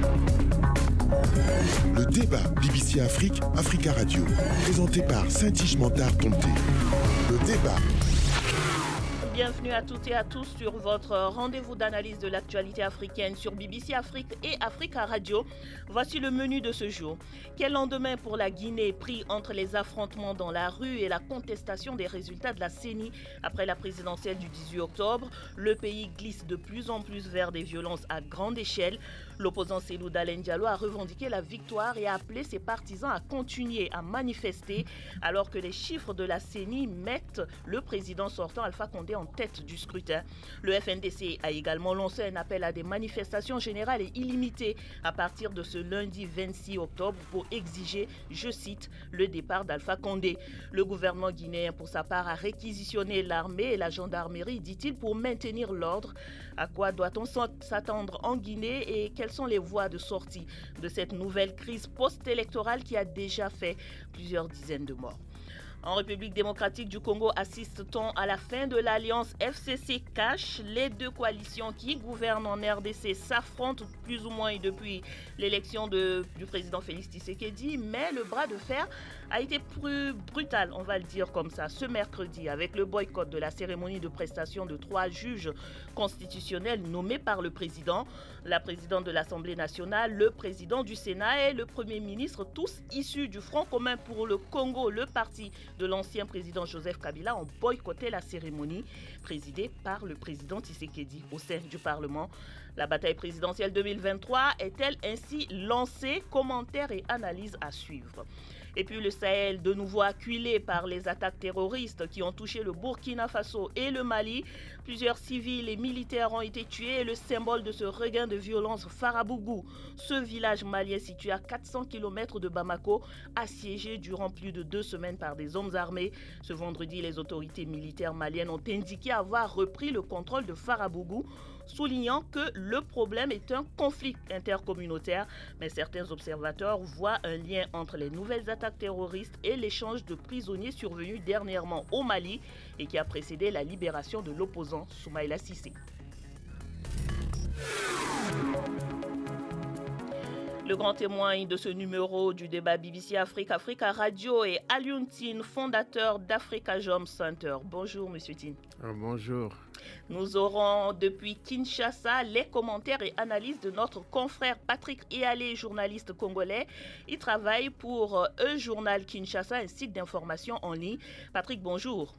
Le débat BBC Afrique, Africa Radio, présenté par Saint-Tige Mentard Tomté. Le débat. Bienvenue à toutes et à tous sur votre rendez-vous d'analyse de l'actualité africaine sur BBC Afrique et Africa Radio. Voici le menu de ce jour. Quel lendemain pour la Guinée pris entre les affrontements dans la rue et la contestation des résultats de la CENI après la présidentielle du 18 octobre? Le pays glisse de plus en plus vers des violences à grande échelle. L'opposant Cellou Dalein Diallo a revendiqué la victoire et a appelé ses partisans à continuer à manifester alors que les chiffres de la CENI mettent le président sortant Alpha Condé en tête du scrutin. Le FNDC a également lancé un appel à des manifestations générales et illimitées à partir de ce lundi 26 octobre pour exiger, je cite, le départ d'Alpha Condé. Le gouvernement guinéen, pour sa part, a réquisitionné l'armée et la gendarmerie, dit-il, pour maintenir l'ordre. À quoi doit-on s'attendre en Guinée et quelles sont les voies de sortie de cette nouvelle crise post-électorale qui a déjà fait plusieurs dizaines de morts? En République démocratique du Congo, assiste-t-on à la fin de l'alliance FCC-CACH? Les deux coalitions qui gouvernent en RDC s'affrontent plus ou moins depuis l'élection du président Félix Tshisekedi, mais le bras de fer a été plus brutal, on va le dire comme ça, ce mercredi avec le boycott de la cérémonie de prestation de 3 juges constitutionnels nommés par le président, la présidente de l'Assemblée nationale, le président du Sénat et le Premier ministre, tous issus du Front commun pour le Congo, le parti de l'ancien président Joseph Kabila, ont boycotté la cérémonie présidée par le président Tshisekedi au sein du Parlement. La bataille présidentielle 2023 est-elle ainsi lancée? Commentaires et analyses à suivre. Et puis le Sahel, de nouveau acculé par les attaques terroristes qui ont touché le Burkina Faso et le Mali. Plusieurs civils et militaires ont été tués et le symbole de ce regain de violence, Farabougou, ce village malien situé à 400 km de Bamako, assiégé durant plus de 2 semaines par des hommes armés. Ce vendredi, les autorités militaires maliennes ont indiqué avoir repris le contrôle de Farabougou, soulignant que le problème est un conflit intercommunautaire. Mais certains observateurs voient un lien entre les nouvelles attaques terroristes et l'échange de prisonniers survenu dernièrement au Mali et qui a précédé la libération de l'opposant Soumaïla Cissé. Le grand témoin de ce numéro du débat BBC Afrique, Africa Radio est Alioune Tine, fondateur d'Africa Jom Center. Bonjour, Monsieur Tine. Bonjour. Nous aurons depuis Kinshasa les commentaires et analyses de notre confrère Patrick Eyalé, journaliste congolais. Il travaille pour E-Journal Kinshasa, un site d'information en ligne. Patrick, bonjour.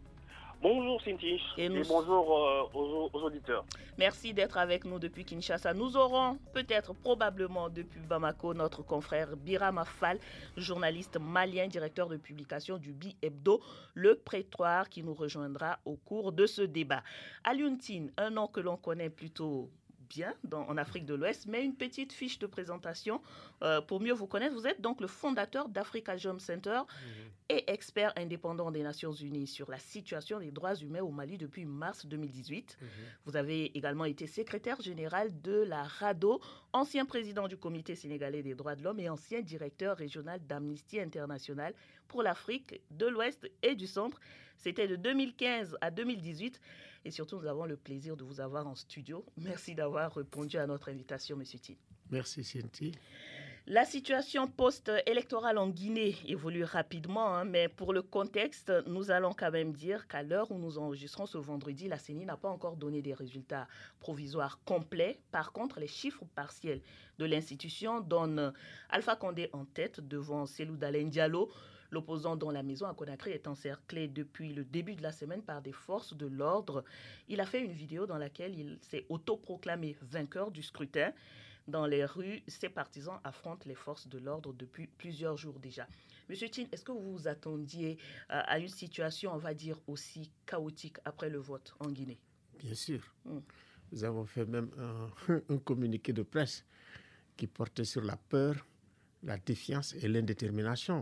Bonjour Cinti et bonjour aux auditeurs. Merci d'être avec nous depuis Kinshasa. Nous aurons peut-être probablement depuis Bamako notre confrère Birama Fall, journaliste malien, directeur de publication du Bi-Hebdo, le prétoire qui nous rejoindra au cours de ce débat. Alioune Tine, un nom que l'on connaît plutôt bien en Afrique de l'Ouest, mais une petite fiche de présentation pour mieux vous connaître. Vous êtes donc le fondateur d'Africa Jom Center et expert indépendant des Nations Unies sur la situation des droits humains au Mali depuis mars 2018. Vous avez également été secrétaire général de la RADDHO, ancien président du Comité sénégalais des droits de l'homme et ancien directeur régional d'Amnesty International pour l'Afrique de l'Ouest et du Centre. C'était de 2015 à 2018 et surtout nous avons le plaisir de vous avoir en studio. Merci d'avoir répondu à notre invitation, Monsieur Tine. Merci, Cinti. La situation post-électorale en Guinée évolue rapidement, mais pour le contexte, nous allons quand même dire qu'à l'heure où nous enregistrons ce vendredi, la CENI n'a pas encore donné des résultats provisoires complets. Par contre, les chiffres partiels de l'institution donnent Alpha Condé en tête devant Cellou Dalein Diallo. L'opposant dont la maison à Conakry est encerclée depuis le début de la semaine par des forces de l'ordre. Il a fait une vidéo dans laquelle il s'est autoproclamé vainqueur du scrutin. Dans les rues, ses partisans affrontent les forces de l'ordre depuis plusieurs jours déjà. Monsieur Tine, est-ce que vous vous attendiez à une situation, on va dire, aussi chaotique après le vote en Guinée? Bien sûr. Nous avons fait même un communiqué de presse qui portait sur la peur, la défiance et l'indétermination.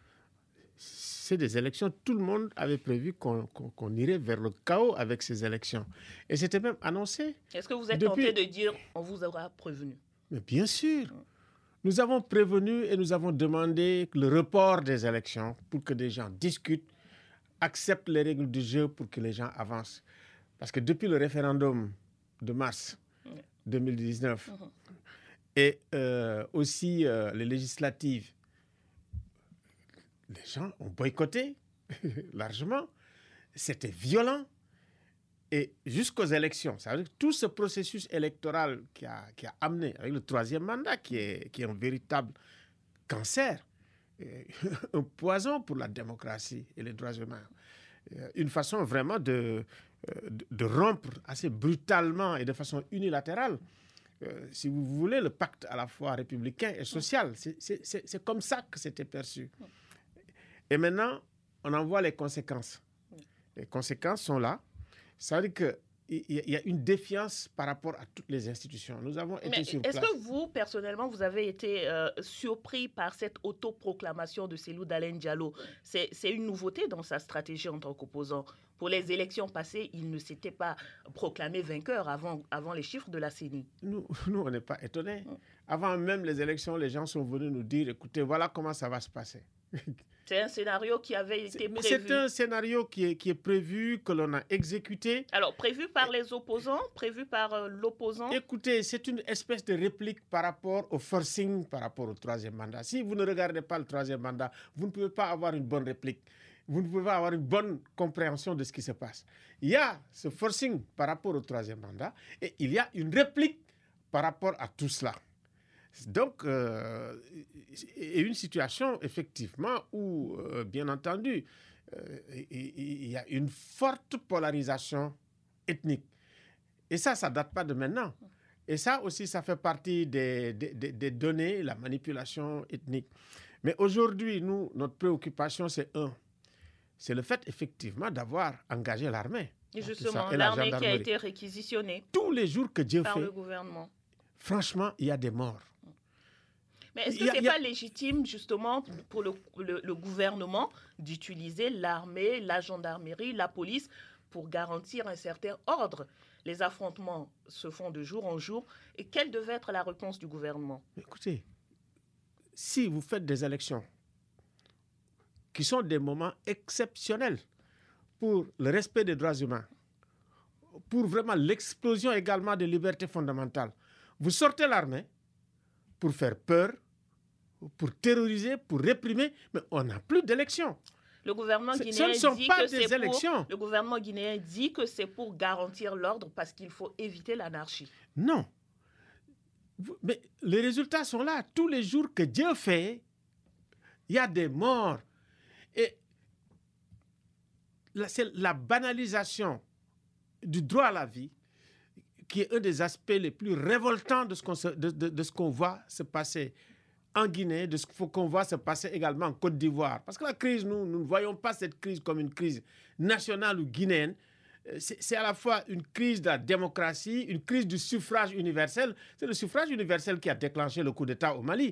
C'est des élections, tout le monde avait prévu qu'on irait vers le chaos avec ces élections. Et c'était même annoncé. Est-ce que vous êtes tenté de dire on vous aura prévenu? Mais bien sûr. Nous avons prévenu et nous avons demandé le report des élections pour que des gens discutent, acceptent les règles du jeu pour que les gens avancent. Parce que depuis le référendum de mars 2019, Et aussi les législatives, les gens ont boycotté largement. C'était violent. Et jusqu'aux élections, ça veut dire que tout ce processus électoral qui a amené, avec le troisième mandat, qui est un véritable cancer, un poison pour la démocratie et les droits humains, une façon vraiment de rompre assez brutalement et de façon unilatérale, si vous voulez, le pacte à la fois républicain et social. C'est comme ça que c'était perçu. Et maintenant, on en voit les conséquences. Les conséquences sont là. Ça veut dire qu'il y a une défiance par rapport à toutes les institutions. Nous avons été sur place. Est-ce que vous, personnellement, vous avez été surpris par cette autoproclamation de Cellou Dalein Diallo? C'est une nouveauté dans sa stratégie en tant qu'opposant. Pour les élections passées, il ne s'était pas proclamé vainqueur avant les chiffres de la CENI. Nous on n'est pas étonnés. Avant même les élections, les gens sont venus nous dire, écoutez, voilà comment ça va se passer. C'est un scénario qui avait été prévu. C'est un scénario qui est prévu, que l'on a exécuté. Alors, prévu par les opposants, prévu par l'opposant. Écoutez, c'est une espèce de réplique par rapport au forcing, par rapport au troisième mandat. Si vous ne regardez pas le troisième mandat, vous ne pouvez pas avoir une bonne réplique. Vous ne pouvez pas avoir une bonne compréhension de ce qui se passe. Il y a ce forcing par rapport au troisième mandat et il y a une réplique par rapport à tout cela. Donc, une situation, effectivement, où, bien entendu, il y a une forte polarisation ethnique. Et ça ne date pas de maintenant. Et ça aussi, ça fait partie des données, la manipulation ethnique. Mais aujourd'hui, notre préoccupation, c'est le fait, effectivement, d'avoir engagé l'armée. Et justement, l'armée qui a été réquisitionnée tous les jours que Dieu par fait, le gouvernement. Franchement, il y a des morts. Mais est-ce que ce n'est pas légitime, justement, pour le gouvernement d'utiliser l'armée, la gendarmerie, la police pour garantir un certain ordre? Les affrontements se font de jour en jour. Et quelle devait être la réponse du gouvernement? Écoutez, si vous faites des élections qui sont des moments exceptionnels pour le respect des droits humains, pour vraiment l'explosion également des libertés fondamentales, vous sortez l'armée pour faire peur, pour terroriser, pour réprimer, mais on n'a plus d'élections. Le gouvernement guinéen le gouvernement guinéen dit que c'est pour garantir l'ordre parce qu'il faut éviter l'anarchie. Non. Mais les résultats sont là. Tous les jours que Dieu fait, il y a des morts. Et c'est la banalisation du droit à la vie qui est un des aspects les plus révoltants de ce qu'on voit se passer en Guinée, de ce qu'on voit se passer également en Côte d'Ivoire. Parce que la crise, nous ne voyons pas cette crise comme une crise nationale ou guinéenne. C'est à la fois une crise de la démocratie, une crise du suffrage universel. C'est le suffrage universel qui a déclenché le coup d'État au Mali.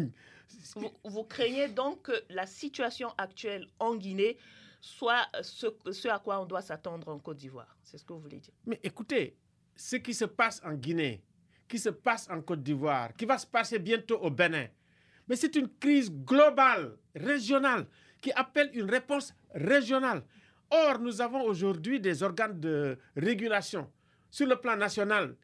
Vous craignez donc que la situation actuelle en Guinée soit ce à quoi on doit s'attendre en Côte d'Ivoire? C'est ce que vous voulez dire? Mais écoutez, ce qui se passe en Guinée, qui se passe en Côte d'Ivoire, qui va se passer bientôt au Bénin, mais c'est une crise globale, régionale, qui appelle une réponse régionale. Or, nous avons aujourd'hui des organes de régulation sur le plan national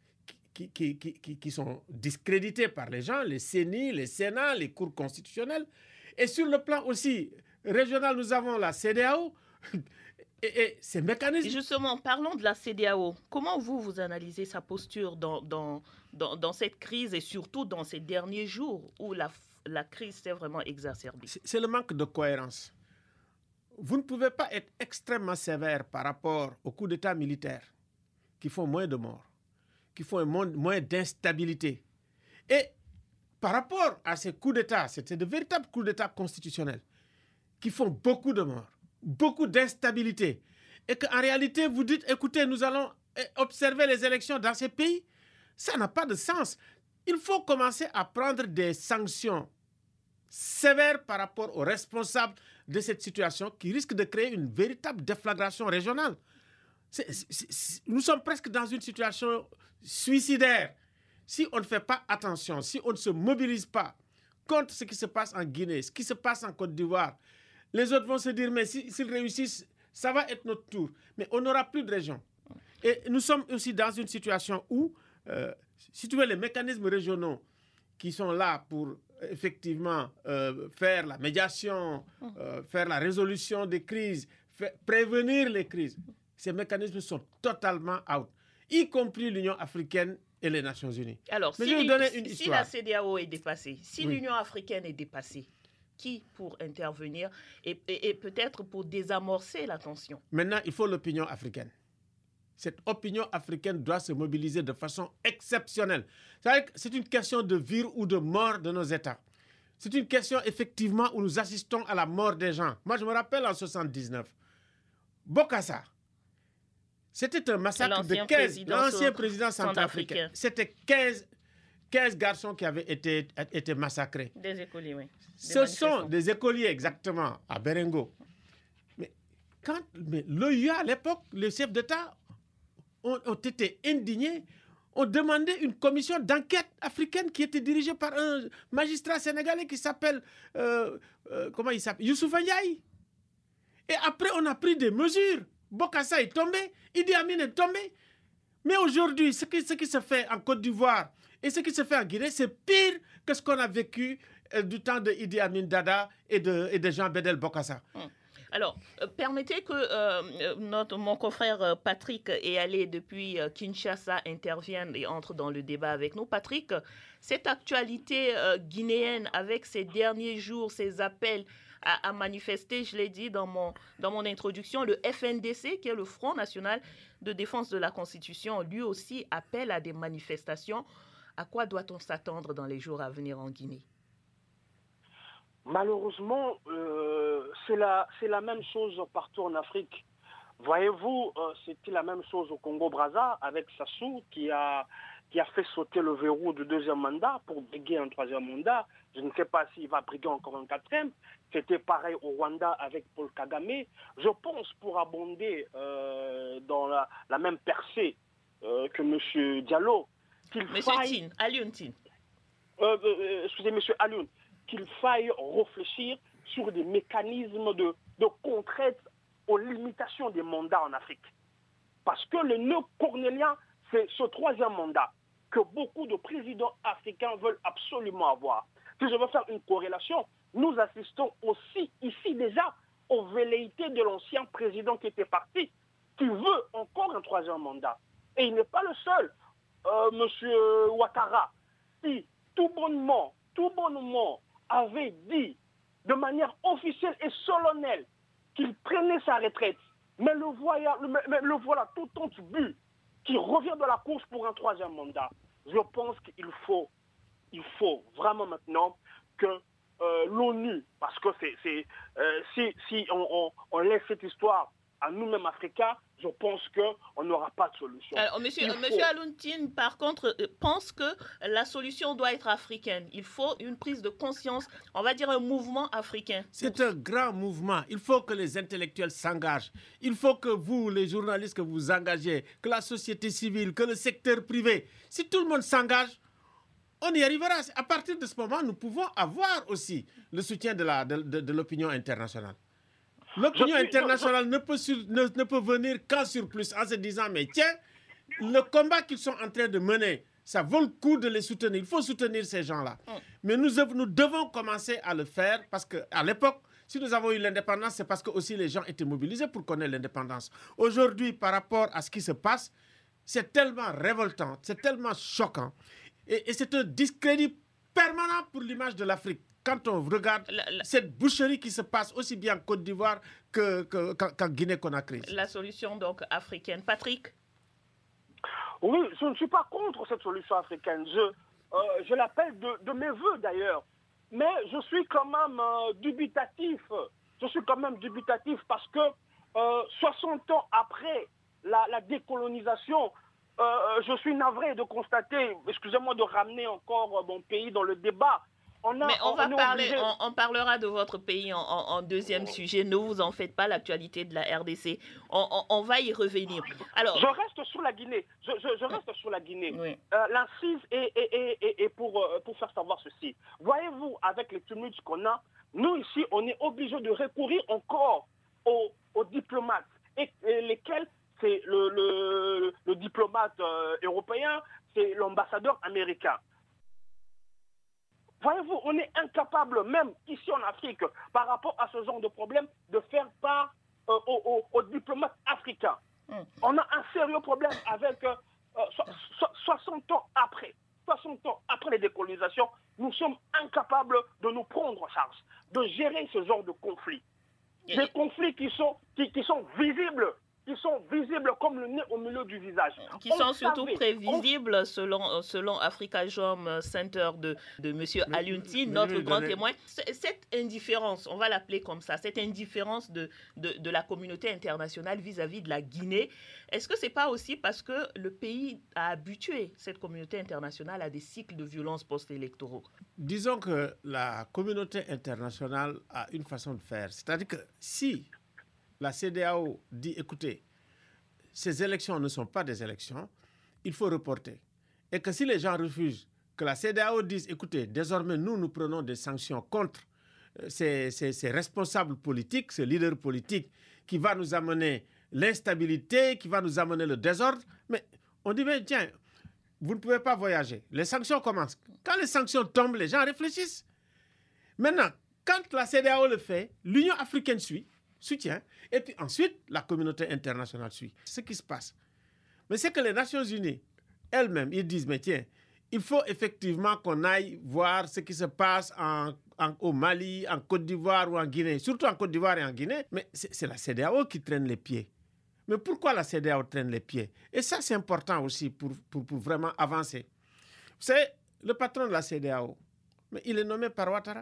qui sont discrédités par les gens, les CENI, les Sénats, les cours constitutionnels. Et sur le plan aussi régional, nous avons la CEDEAO. Et ces mécanismes... Et justement, parlons de la CEDEAO. Comment vous analysez sa posture dans cette crise et surtout dans ces derniers jours où la crise s'est vraiment exacerbée? C'est le manque de cohérence. Vous ne pouvez pas être extrêmement sévère par rapport aux coups d'État militaires qui font moins de morts, qui font moins d'instabilité. Et par rapport à ces coups d'État, c'est de véritables coups d'État constitutionnels qui font beaucoup de morts, beaucoup d'instabilité. Et qu'en réalité, vous dites, écoutez, nous allons observer les élections dans ces pays. Ça n'a pas de sens. Il faut commencer à prendre des sanctions sévères par rapport aux responsables de cette situation qui risque de créer une véritable déflagration régionale. Nous sommes presque dans une situation suicidaire. Si on ne fait pas attention, si on ne se mobilise pas contre ce qui se passe en Guinée, ce qui se passe en Côte d'Ivoire, les autres vont se dire, mais s'ils réussissent, ça va être notre tour. Mais on n'aura plus de région. Et nous sommes aussi dans une situation où, si tu veux, les mécanismes régionaux qui sont là pour effectivement faire la médiation, faire la résolution des crises, prévenir les crises, ces mécanismes sont totalement out, y compris l'Union africaine et les Nations Unies. Alors, si la CEDEAO est dépassée, si l'Union africaine est dépassée, qui pour intervenir et peut-être pour désamorcer la tension? Maintenant, il faut l'opinion africaine. Cette opinion africaine doit se mobiliser de façon exceptionnelle. C'est une question de vie ou de mort de nos États. C'est une question, effectivement, où nous assistons à la mort des gens. Moi, je me rappelle en 1979, Bokassa, c'était un massacre de 15... L'ancien président centrafricain. C'était 15 garçons qui avaient été massacrés. Des écoliers, oui. Ce sont des écoliers, exactement, à Berengo. Mais l'OUA, à l'époque, les chefs d'État ont été indignés, ont demandé une commission d'enquête africaine qui était dirigée par un magistrat sénégalais qui s'appelle, comment il s'appelle, Youssoupha Ndiaye. Et après, on a pris des mesures. Bokassa est tombé, Idi Amin est tombé. Mais aujourd'hui, ce qui se fait en Côte d'Ivoire et ce qui se fait en Guinée, c'est pire que ce qu'on a vécu du temps de Idi Amin Dada et de Jean Bédel Bokassa. Alors, permettez que mon confrère Patrick est allé depuis Kinshasa intervienne et entre dans le débat avec nous. Patrick, cette actualité guinéenne avec ces derniers jours, ces appels à manifester, je l'ai dit dans mon introduction, le FNDC, qui est le Front National de Défense de la Constitution, lui aussi appelle à des manifestations. À quoi doit-on s'attendre dans les jours à venir en Guinée? Malheureusement, c'est la même chose partout en Afrique. Voyez-vous, c'était la même chose au Congo-Brazza avec Sassou qui a fait sauter le verrou du deuxième mandat pour briguer un troisième mandat. Je ne sais pas s'il va briguer encore un quatrième. C'était pareil au Rwanda avec Paul Kagame. Je pense, pour abonder dans la même percée que M. Diallo, qu'il faille... excusez, M. Alioune, qu'il faille réfléchir sur des mécanismes de contrainte aux limitations des mandats en Afrique. Parce que le nœud cornélien, c'est ce troisième mandat que beaucoup de présidents africains veulent absolument avoir. Si je veux faire une corrélation, nous assistons aussi ici déjà aux velléités de l'ancien président qui était parti, qui veut encore un troisième mandat. Et il n'est pas le seul, M. Ouattara, qui tout bonnement avait dit de manière officielle et solennelle qu'il prenait sa retraite. Mais le voilà tout en but, qui revient de la course pour un troisième mandat. Je pense qu'il faut vraiment maintenant que l'ONU, parce que si on laisse cette histoire à nous-mêmes Africains, je pense qu'on n'aura pas de solution. Alors, monsieur Alioune Tine, par contre, pense que la solution doit être africaine. Il faut une prise de conscience, on va dire un mouvement africain. C'est un grand mouvement. Il faut que les intellectuels s'engagent. Il faut que vous, les journalistes, que vous engagez, que la société civile, que le secteur privé. Si tout le monde s'engage, on y arrivera. À partir de ce moment, nous pouvons avoir aussi le soutien de l'opinion internationale. L'opinion internationale ne peut venir qu'en surplus en se disant, mais tiens, le combat qu'ils sont en train de mener, ça vaut le coup de les soutenir. Il faut soutenir ces gens-là. Mais nous devons commencer à le faire parce qu'à l'époque, si nous avons eu l'indépendance, c'est parce que aussi les gens étaient mobilisés pour connaître l'indépendance. Aujourd'hui, par rapport à ce qui se passe, c'est tellement révoltant, c'est tellement choquant. Et c'est un discrédit permanent pour l'image de l'Afrique. Quand on regarde cette boucherie qui se passe aussi bien en Côte d'Ivoire qu'en Guinée-Conakry. La solution donc africaine. Patrick? Oui, je ne suis pas contre cette solution africaine. Je l'appelle de mes voeux d'ailleurs. Mais je suis quand même dubitatif. Je suis quand même dubitatif parce que 60 ans après la décolonisation, je suis navré de constater, excusez-moi de ramener encore mon pays dans le débat. On parlera de votre pays en deuxième sujet. Ne vous en faites pas, l'actualité de la RDC. On va y revenir. Alors, je reste sur la Guinée. Je reste sur la Guinée. Oui. L'incise est pour faire savoir ceci. Voyez-vous, avec les tumultes qu'on a, nous ici, on est obligé de recourir encore aux diplomates. Et lesquels, c'est le diplomate européen, c'est l'ambassadeur américain. Voyez-vous, on est incapable, même ici en Afrique, par rapport à ce genre de problème, de faire part aux diplomates africains. On a un sérieux problème avec 60 ans après les décolonisations, nous sommes incapables de nous prendre en charge, de gérer ce genre de conflits. Des conflits qui sont visibles comme le nez au milieu du visage. Qui sont surtout prévisibles selon Afrikajom Center de M. Alioune, notre grand témoin. Cette indifférence, on va l'appeler comme ça, cette indifférence de la communauté internationale vis-à-vis de la Guinée, est-ce que ce n'est pas aussi parce que le pays a habitué cette communauté internationale à des cycles de violence post-électoraux? Disons que la communauté internationale a une façon de faire. C'est-à-dire que si la CEDEAO dit, écoutez, ces élections ne sont pas des élections, il faut reporter. Et que si les gens refusent, que la CEDEAO dise, écoutez, désormais, nous prenons des sanctions contre ces responsables politiques, ces leaders politiques, qui va nous amener l'instabilité, qui va nous amener le désordre. Mais on dit, mais tiens, vous ne pouvez pas voyager. Les sanctions commencent. Quand les sanctions tombent, les gens réfléchissent. Maintenant, quand la CEDEAO le fait, l'Union africaine soutient, et puis ensuite, la communauté internationale suit. C'est ce qui se passe. Mais c'est que les Nations Unies, elles-mêmes, ils disent, mais tiens, il faut effectivement qu'on aille voir ce qui se passe au Mali, en Côte d'Ivoire ou en Guinée, surtout en Côte d'Ivoire et en Guinée, mais c'est la CEDEAO qui traîne les pieds. Mais pourquoi la CEDEAO traîne les pieds? Et ça, c'est important aussi pour vraiment avancer. Vous savez, le patron de la CEDEAO, mais il est nommé par Ouattara.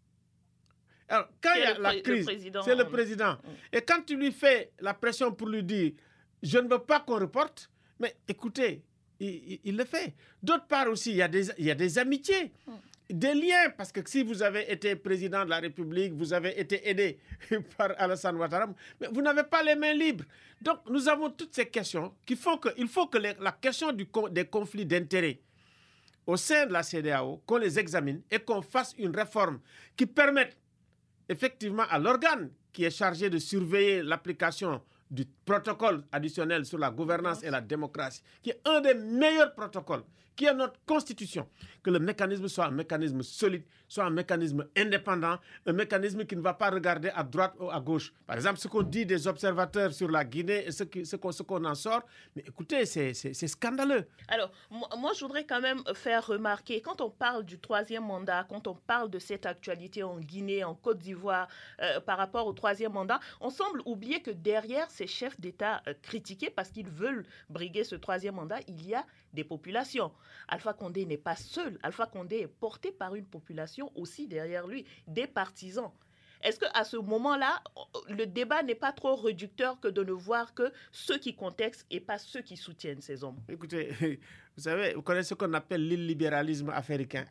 Alors, quand il y a la crise, c'est le président. Et quand tu lui fais la pression pour lui dire « je ne veux pas qu'on reporte », mais écoutez, il le fait. D'autre part aussi, il y a des amitiés, des liens, parce que si vous avez été président de la République, vous avez été aidé par Alassane Ouattara, mais vous n'avez pas les mains libres. Donc, nous avons toutes ces questions qui font qu'il faut que la question des conflits d'intérêts au sein de la CEDEAO, qu'on les examine et qu'on fasse une réforme qui permette effectivement à l'organe qui est chargé de surveiller l'application du protocole additionnel sur la gouvernance et la démocratie, qui est un des meilleurs protocoles, qui est notre constitution, que le mécanisme soit un mécanisme solide, soit un mécanisme indépendant, un mécanisme qui ne va pas regarder à droite ou à gauche. Par exemple, ce qu'on dit des observateurs sur la Guinée et ce qu'on en sort, mais écoutez, c'est scandaleux. Alors, moi, je voudrais quand même faire remarquer, quand on parle du troisième mandat, quand on parle de cette actualité en Guinée, en Côte d'Ivoire, par rapport au troisième mandat, on semble oublier que derrière ces chefs d'État critiqués parce qu'ils veulent briguer ce troisième mandat, il y a des populations. Alpha Condé n'est pas seul. Alpha Condé est porté par une population aussi derrière lui, des partisans. Est-ce qu'à ce moment-là, le débat n'est pas trop réducteur que de ne voir que ceux qui contextent et pas ceux qui soutiennent ces hommes? Écoutez, vous savez, vous connaissez ce qu'on appelle l'illibéralisme africain.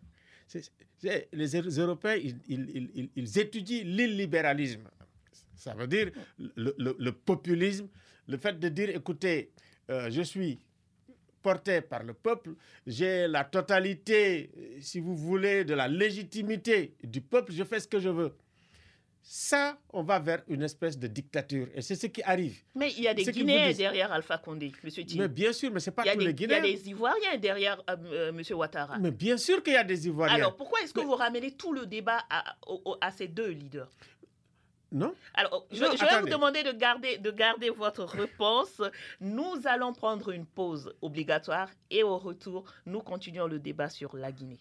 Les Européens, ils étudient l'illibéralisme. Ça veut dire le populisme, le fait de dire, écoutez, je suis porté par le peuple, j'ai la totalité, si vous voulez, de la légitimité du peuple, je fais ce que je veux. Ça, on va vers une espèce de dictature. Et c'est ce qui arrive. Mais il y a des Guinéens derrière Alpha Condé, M. Tim. Mais bien sûr, mais ce n'est pas tous les Guinéens. Il y a des Ivoiriens derrière M. Ouattara. Mais bien sûr qu'il y a des Ivoiriens. Alors, pourquoi est-ce que vous ramenez tout le débat à ces deux leaders? Non. Alors, je vais vous demander de garder votre réponse. Nous allons prendre une pause obligatoire et au retour, nous continuons le débat sur la Guinée.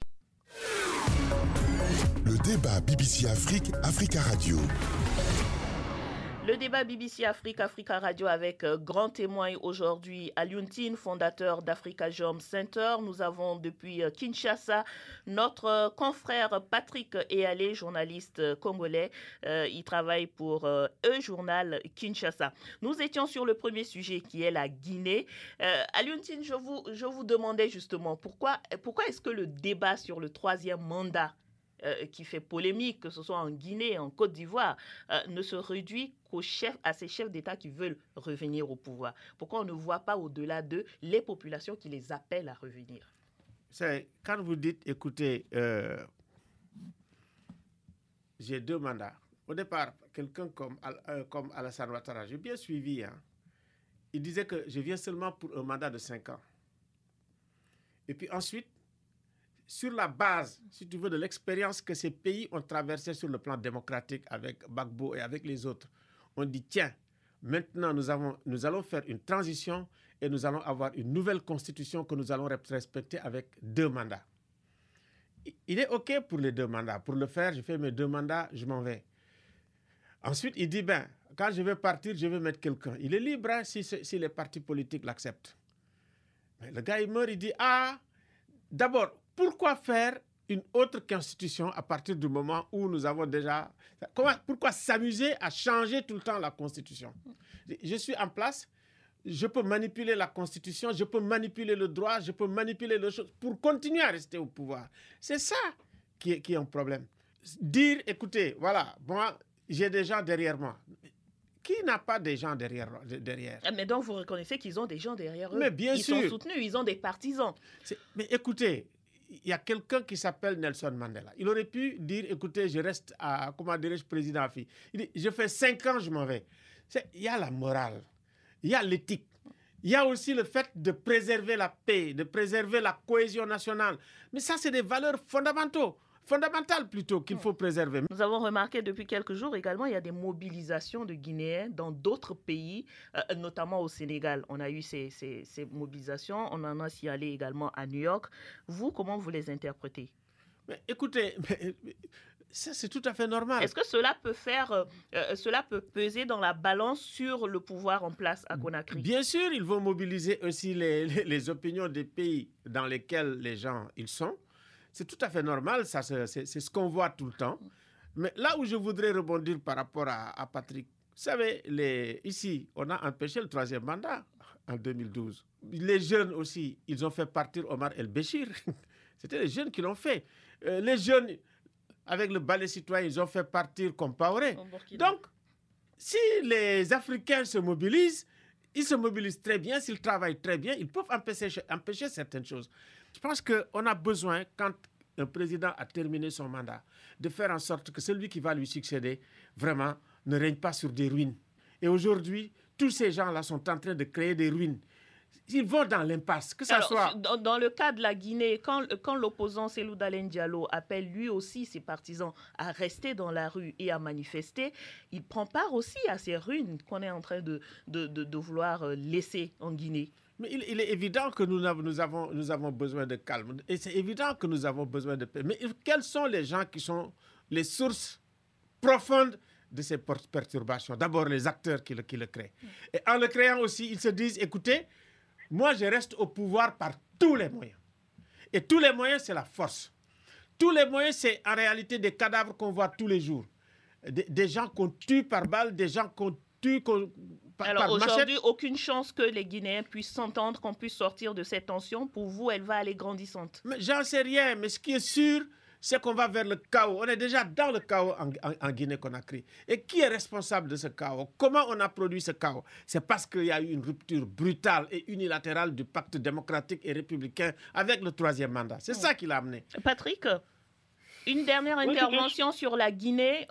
Le débat BBC Afrique, Africa Radio. Le débat BBC Afrique, Africa Radio avec grand témoin aujourd'hui Alioune, fondateur d'Afrikajom Center. Nous avons depuis Kinshasa notre confrère Patrick Eyalé, journaliste congolais. Il travaille pour E-Journal Kinshasa. Nous étions sur le premier sujet qui est la Guinée. Alioune, je vous demandais justement pourquoi est-ce que le débat sur le troisième mandat qui fait polémique, que ce soit en Guinée, en Côte d'Ivoire, ne se réduit à ces chefs d'État qui veulent revenir au pouvoir. Pourquoi on ne voit pas au-delà d'eux les populations qui les appellent à revenir? Quand vous dites, écoutez, j'ai 2 mandats. Au départ, quelqu'un comme Alassane Ouattara, j'ai bien suivi. Il disait que je viens seulement pour un mandat de 5 ans. Et puis ensuite, sur la base, si tu veux, de l'expérience que ces pays ont traversée sur le plan démocratique avec Gbagbo et avec les autres, on dit, tiens, maintenant nous allons faire une transition et nous allons avoir une nouvelle constitution que nous allons respecter avec 2 mandats. Il est OK pour les 2 mandats. Pour le faire, je fais mes 2 mandats, je m'en vais. Ensuite, il dit, quand je vais partir, je vais mettre quelqu'un. Il est libre si les partis politiques l'acceptent. Mais le gars, il meurt, il dit, d'abord, pourquoi faire une autre constitution à partir du moment où nous avons déjà... Pourquoi s'amuser à changer tout le temps la constitution? Je suis en place, je peux manipuler la constitution, je peux manipuler le droit, je peux manipuler les choses pour continuer à rester au pouvoir. C'est ça qui est un problème. Dire, écoutez, voilà, moi, j'ai des gens derrière moi. Qui n'a pas des gens derrière? Mais donc, vous reconnaissez qu'ils ont des gens derrière eux. Mais bien sûr. Ils sont soutenus, ils ont des partisans. Mais écoutez, il y a quelqu'un qui s'appelle Nelson Mandela. Il aurait pu dire, écoutez, je reste président à vie. Il dit, je fais 5 ans, je m'en vais. Il y a la morale, il y a l'éthique. Il y a aussi le fait de préserver la paix, de préserver la cohésion nationale. Mais ça, c'est des valeurs fondamentales plutôt qu'il faut préserver. Nous avons remarqué depuis quelques jours également, il y a des mobilisations de Guinéens dans d'autres pays, notamment au Sénégal. On a eu ces mobilisations, on en a signalé également à New York. Vous, comment vous les interprétez? Mais écoutez, ça c'est tout à fait normal. Est-ce que cela peut peser dans la balance sur le pouvoir en place à Conakry? Bien sûr, ils vont mobiliser aussi les opinions des pays dans lesquels les gens ils sont. C'est tout à fait normal, ça, c'est ce qu'on voit tout le temps. Mais là où je voudrais rebondir par rapport à Patrick, vous savez, ici, on a empêché le 3e mandat en 2012. Les jeunes aussi, ils ont fait partir Omar El-Béchir. C'était les jeunes qui l'ont fait. Les jeunes, avec le balai citoyen, ils ont fait partir Compaoré. Donc, si les Africains se mobilisent, ils se mobilisent très bien, s'ils travaillent très bien, ils peuvent empêcher certaines choses. Je pense qu'on a besoin, quand un président a terminé son mandat, de faire en sorte que celui qui va lui succéder, vraiment, ne règne pas sur des ruines. Et aujourd'hui, tous ces gens-là sont en train de créer des ruines. Ils vont dans l'impasse, que ça soit... Dans le cas de la Guinée, quand l'opposant Cellou Dalein Diallo appelle lui aussi ses partisans à rester dans la rue et à manifester, il prend part aussi à ces ruines qu'on est en train de vouloir laisser en Guinée. Mais il est évident que nous avons besoin de calme. Et c'est évident que nous avons besoin de paix. Mais quels sont les gens qui sont les sources profondes de ces perturbations? D'abord, les acteurs qui le créent. Et en le créant aussi, ils se disent, écoutez, moi, je reste au pouvoir par tous les moyens. Et tous les moyens, c'est la force. Tous les moyens, c'est en réalité des cadavres qu'on voit tous les jours. Des gens qu'on tue par balle, des gens qu'on tue Alors aujourd'hui, aucune chance que les Guinéens puissent s'entendre, qu'on puisse sortir de cette tension. Pour vous, elle va aller grandissante. Mais j'en sais rien, mais ce qui est sûr, c'est qu'on va vers le chaos. On est déjà dans le chaos en Guinée-Conakry. Et qui est responsable de ce chaos? Comment on a produit ce chaos? C'est parce qu'il y a eu une rupture brutale et unilatérale du pacte démocratique et républicain avec le 3e mandat. C'est ça qui l'a amené. Patrick, une dernière intervention sur la Guinée.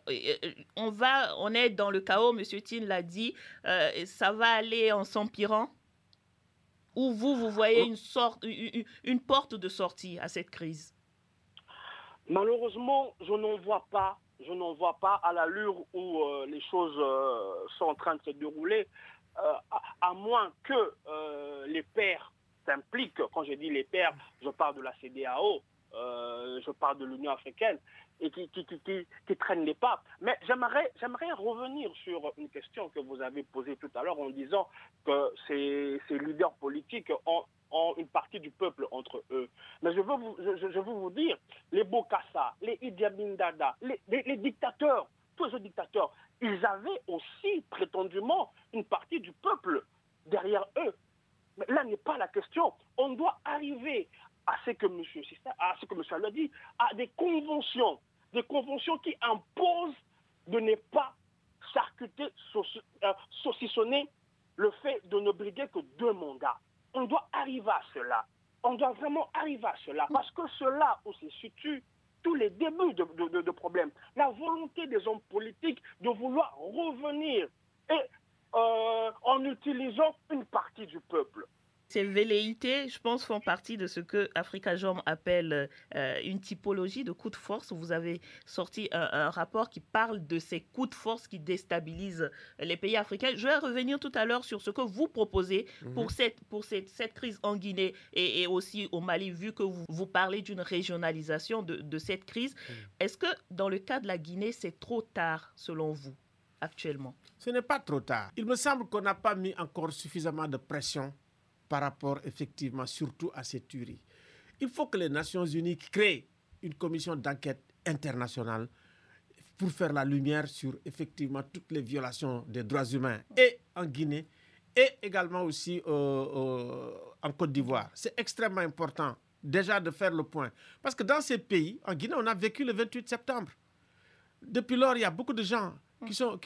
On est dans le chaos, M. Tine l'a dit. Ça va aller en s'empirant. Ou vous voyez une porte de sortie à cette crise? Malheureusement, je n'en vois pas à l'allure où les choses sont en train de se dérouler, à moins que les pairs s'impliquent. Quand je dis les pairs, je parle de la CEDEAO, je parle de l'Union africaine, et qui traînent les pas. Mais j'aimerais revenir sur une question que vous avez posée tout à l'heure en disant que ces leaders politiques ont une partie du peuple entre eux. Mais je veux vous dire, les Bokassa, les Idi Amin Dada, les dictateurs, tous ces dictateurs, ils avaient aussi prétendument une partie du peuple derrière eux. Mais là n'est pas la question. On doit arriver à ce que M. l'a dit, à des conventions qui imposent de ne pas charcuter, saucissonner le fait de ne briguer que 2 mandats. On doit arriver à cela. On doit vraiment arriver à cela. Parce que cela où se situent tous les débuts de problèmes. La volonté des hommes politiques de vouloir revenir et en utilisant une partie du peuple. Ces velléités, je pense, font partie de ce que Afrikajom appelle une typologie de coups de force. Vous avez sorti un rapport qui parle de ces coups de force qui déstabilisent les pays africains. Je vais revenir tout à l'heure sur ce que vous proposez pour cette crise en Guinée et aussi au Mali, vu que vous parlez d'une régionalisation de cette crise. Est-ce que dans le cas de la Guinée, c'est trop tard, selon vous, actuellement? Ce n'est pas trop tard. Il me semble qu'on n'a pas mis encore suffisamment de pression par rapport, effectivement, surtout à ces tueries. Il faut que les Nations Unies créent une commission d'enquête internationale pour faire la lumière sur, effectivement, toutes les violations des droits humains, et en Guinée, et également aussi en Côte d'Ivoire. C'est extrêmement important, déjà, de faire le point. Parce que dans ces pays, en Guinée, on a vécu le 28 septembre. Depuis lors, il y a beaucoup de gens qui sont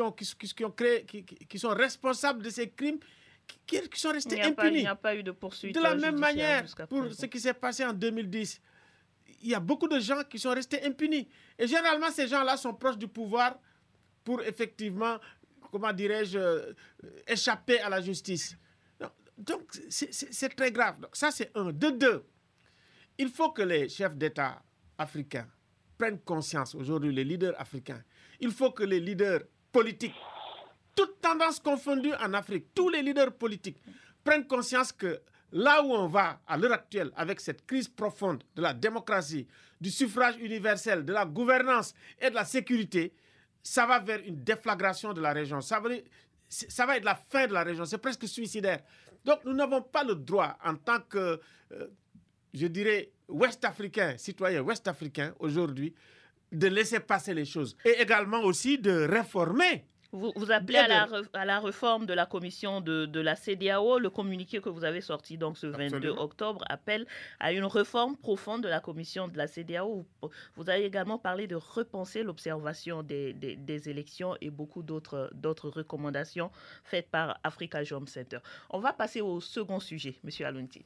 responsables de ces crimes qui sont restés impunis. Il n'y a pas eu de poursuite. De la même manière, pour ce qui s'est passé en 2010, il y a beaucoup de gens qui sont restés impunis. Et généralement, ces gens-là sont proches du pouvoir pour effectivement, comment dirais-je, échapper à la justice. Donc, c'est très grave. Donc, ça, c'est un. De deux, il faut que les chefs d'État africains prennent conscience, aujourd'hui, les leaders africains. Il faut que les leaders politiques, toutes tendances confondues en Afrique, tous les leaders politiques prennent conscience que là où on va à l'heure actuelle avec cette crise profonde de la démocratie, du suffrage universel, de la gouvernance et de la sécurité, ça va vers une déflagration de la région. Ça va être la fin de la région. C'est presque suicidaire. Donc nous n'avons pas le droit en tant que, je dirais, ouest-africains, citoyens ouest-africains aujourd'hui, de laisser passer les choses. Et également aussi de réformer. Vous appelez à la réforme de la commission de la CEDEAO. Le communiqué que vous avez sorti donc ce 22 octobre appelle à une réforme profonde de la commission de la CEDEAO. Vous avez également parlé de repenser l'observation des élections et beaucoup d'autres recommandations faites par Afrikajom Center. On va passer au second sujet, M. Alunti.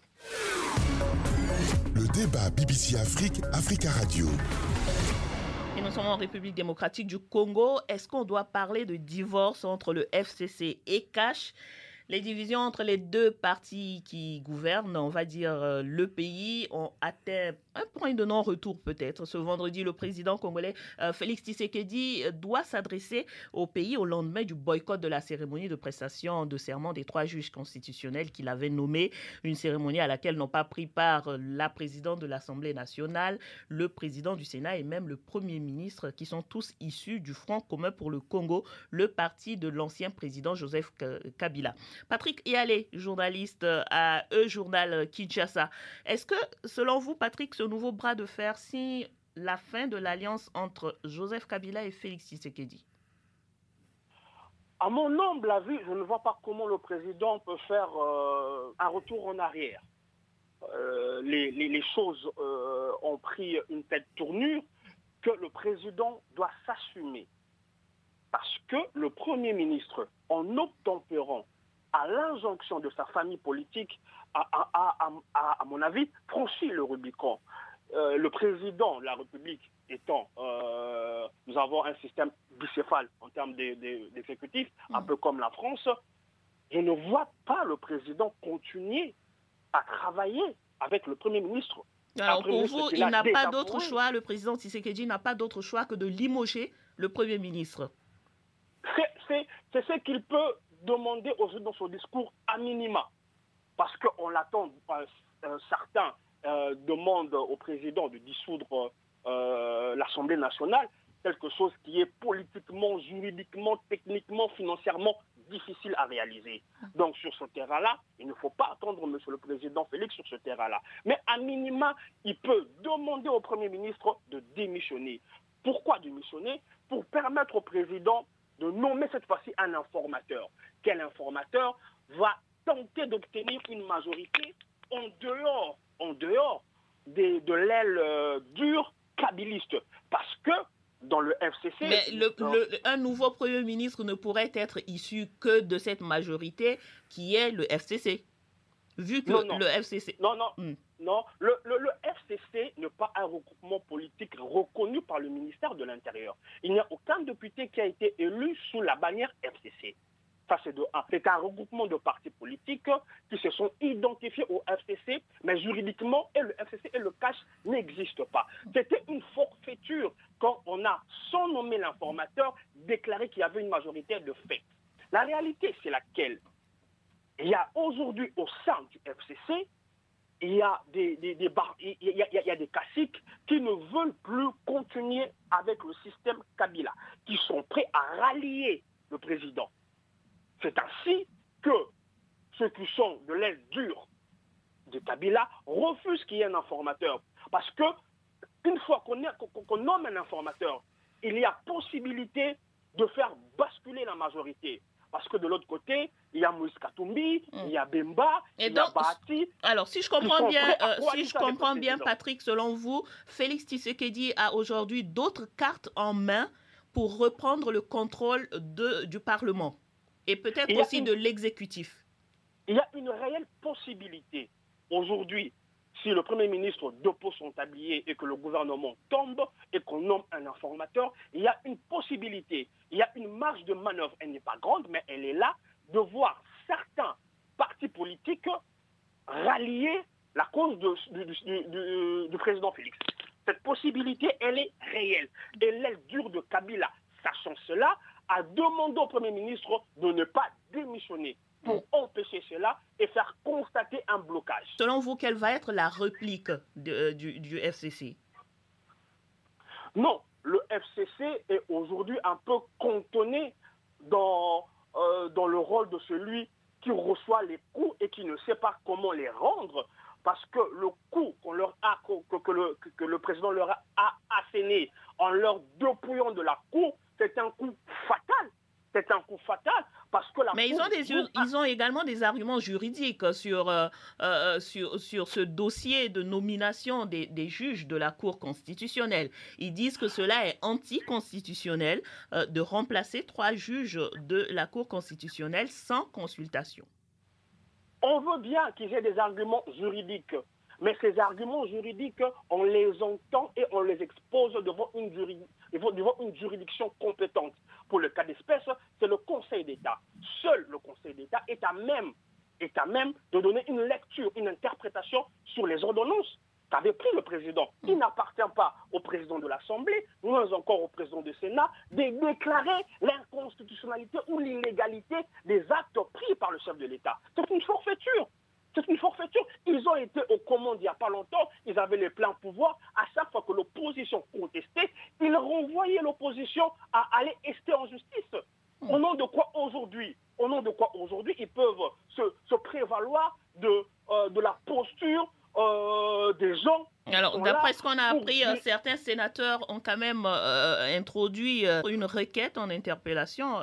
Le débat BBC Afrique, Africa Radio. Et nous sommes en République démocratique du Congo. Est-ce qu'on doit parler de divorce entre le FCC et Cash ? Les divisions entre les deux partis qui gouvernent, on va dire, le pays, ont atteint un point de non-retour peut-être. Ce vendredi, le président congolais Félix Tshisekedi doit s'adresser au pays au lendemain du boycott de la cérémonie de prestation de serment des 3 juges constitutionnels qu'il avait nommés. Une cérémonie à laquelle n'ont pas pris part la présidente de l'Assemblée nationale, le président du Sénat et même le Premier ministre, qui sont tous issus du Front commun pour le Congo, le parti de l'ancien président Joseph Kabila. Patrick Yalé, journaliste à E-Journal Kinshasa. Est-ce que, selon vous, Patrick, ce nouveau bras de fer signe la fin de l'alliance entre Joseph Kabila et Félix Tshisekedi? À mon humble avis, je ne vois pas comment le président peut faire un retour en arrière. Les choses ont pris une telle tournure que le président doit s'assumer. Parce que le Premier ministre, en obtempérant à l'injonction de sa famille politique, à mon avis, franchit le Rubicon. Le président de la République étant, nous avons un système bicéphale en termes d'exécutif, un peu comme la France, je ne vois pas le président continuer à travailler avec le Premier ministre. Alors pour vous, il n'a pas d'autre choix, le président Tshisekedi n'a pas d'autre choix que de limoger le Premier ministre. C'est ce qu'il peut demander aujourd'hui dans son discours à minima. Parce qu'on l'attend, certains demandent au président de dissoudre l'Assemblée nationale, quelque chose qui est politiquement, juridiquement, techniquement, financièrement difficile à réaliser. Donc sur ce terrain-là, il ne faut pas attendre M. le Président Félix sur ce terrain-là. Mais à minima, il peut demander au Premier ministre de démissionner. Pourquoi démissionner? Pour permettre au président de nommer cette fois-ci un informateur. Quel informateur va tenter d'obtenir une majorité en dehors de l'aile dure kabiliste. Parce que dans le FCC... Mais un nouveau Premier ministre ne pourrait être issu que de cette majorité qui est le FCC. Vu que le FCC... Non, le FCC n'est pas un regroupement politique reconnu par le ministère de l'Intérieur. Il n'y a aucun député qui a été élu sous la bannière FCC. Ça, c'est de 1. C'est un regroupement de partis politiques qui se sont identifiés au FCC, mais juridiquement, et le FCC et le CACH n'existent pas. C'était une forfaiture quand on a, sans nommer l'informateur, déclaré qu'il y avait une majorité de fait. La réalité, c'est laquelle? Il y a aujourd'hui au sein du FCC, il y a des caciques qui ne veulent plus continuer avec le système Kabila, qui sont prêts à rallier le président. C'est ainsi que ceux qui sont de l'aile dure de Kabila refusent qu'il y ait un informateur. Parce que une fois qu'on nomme un informateur, il y a possibilité de faire basculer la majorité. Parce que de l'autre côté, il y a Moïse Katumbi, il y a Bemba, il y a Bahati. Alors, si je comprends bien, Patrick, selon vous, Félix Tshisekedi a aujourd'hui d'autres cartes en main pour reprendre le contrôle du Parlement et peut-être aussi de l'exécutif. Il y a une réelle possibilité aujourd'hui, si le Premier ministre dépose son tablier et que le gouvernement tombe et qu'on nomme un informateur, il y a une possibilité, il y a une marge de manœuvre, elle n'est pas grande, mais elle est là, de voir certains partis politiques rallier la cause du président Félix. Cette possibilité, elle est réelle. Et l'aile dure de Kabila, sachant cela, a demandé au Premier ministre de ne pas démissionner pour empêcher cela et faire constater un blocage. Selon vous, quelle va être la réplique du FCC? Non, le FCC est aujourd'hui un peu cantonné dans le rôle de celui qui reçoit les coups et qui ne sait pas comment les rendre, parce que le coup que le président leur a asséné en leur dépouillant de la cour, c'est un coup fatal. C'est un coup fatal parce que Mais ils ont également des arguments juridiques sur ce dossier de nomination des juges de la Cour constitutionnelle. Ils disent que cela est anticonstitutionnel de remplacer 3 juges de la Cour constitutionnelle sans consultation. On veut bien qu'ils aient des arguments juridiques, mais ces arguments juridiques, on les entend et on les expose devant une juridiction compétente. Pour le cas d'espèce, c'est le Conseil d'État. Seul le Conseil d'État est à même de donner une lecture, une interprétation sur les ordonnances qu'avait pris le président. Il n'appartient pas au président de l'Assemblée, moins encore au président du Sénat, de déclarer l'inconstitutionnalité ou l'illégalité des actes pris par le chef de l'État. C'est une forfaiture. C'est une forfaiture. Ils ont été aux commandes il n'y a pas longtemps, ils avaient les pleins pouvoirs. À chaque fois que l'opposition contestait, ils renvoyaient l'opposition à aller ester en justice. Au nom de quoi aujourd'hui ils peuvent se prévaloir de la posture des gens. Alors, d'après ce qu'on a appris, certains sénateurs ont quand même introduit une requête en interpellation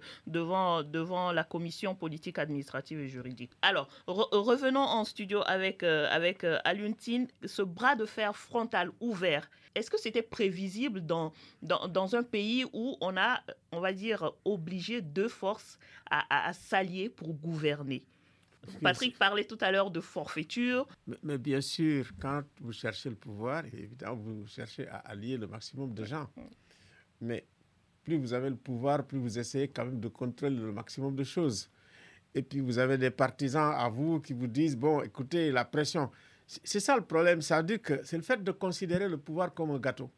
devant la commission politique, administrative et juridique. Alors, revenons en studio avec Alioune Tine. Ce bras de fer frontal ouvert, est-ce que c'était prévisible dans un pays où on a, on va dire, obligé 2 forces à s'allier pour gouverner? Patrick parlait tout à l'heure de forfaiture. Mais bien sûr, quand vous cherchez le pouvoir, évidemment, vous cherchez à allier le maximum de gens. Mais plus vous avez le pouvoir, plus vous essayez quand même de contrôler le maximum de choses. Et puis vous avez des partisans à vous qui vous disent, bon, écoutez, la pression. C'est ça le problème, ça veut dire que c'est le fait de considérer le pouvoir comme un gâteau.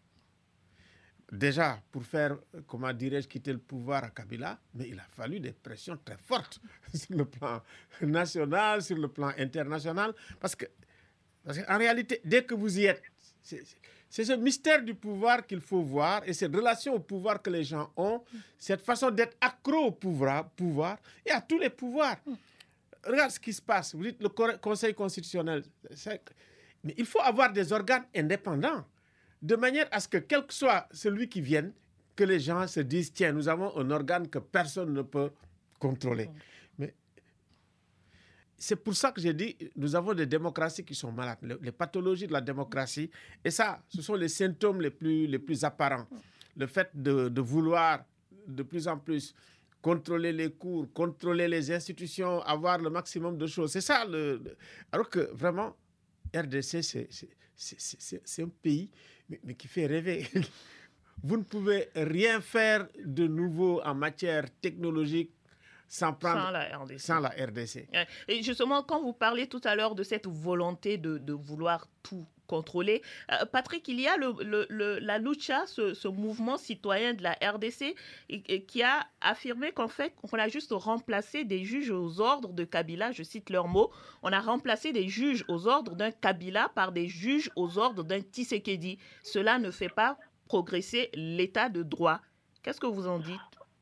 Déjà, pour faire, comment dirais-je, quitter le pouvoir à Kabila, mais il a fallu des pressions très fortes sur le plan national, sur le plan international, parce qu'en réalité, dès que vous y êtes, c'est ce mystère du pouvoir qu'il faut voir et cette relation au pouvoir que les gens ont, cette façon d'être accro au pouvoir et à tous les pouvoirs. Regarde ce qui se passe. Vous dites le Conseil constitutionnel. Mais il faut avoir des organes indépendants, de manière à ce que, quel que soit celui qui vienne, que les gens se disent, tiens, nous avons un organe que personne ne peut contrôler. Mais c'est pour ça que j'ai dit, nous avons des démocraties qui sont malades, les pathologies de la démocratie. Et ça, ce sont les symptômes les plus apparents. Le fait de vouloir de plus en plus contrôler les cours, contrôler les institutions, avoir le maximum de choses. C'est ça. Alors que vraiment, RDC, c'est un pays mais qui fait rêver. Vous ne pouvez rien faire de nouveau en matière technologique, sans la RDC. Et justement, quand vous parlez tout à l'heure de cette volonté de vouloir tout contrôler, Patrick, il y a la Lucha, ce mouvement citoyen de la RDC, qui a affirmé qu'en fait, on a juste remplacé des juges aux ordres de Kabila, je cite leurs mots, on a remplacé des juges aux ordres d'un Kabila par des juges aux ordres d'un Tshisekedi. Cela ne fait pas progresser l'état de droit. Qu'est-ce que vous en dites ?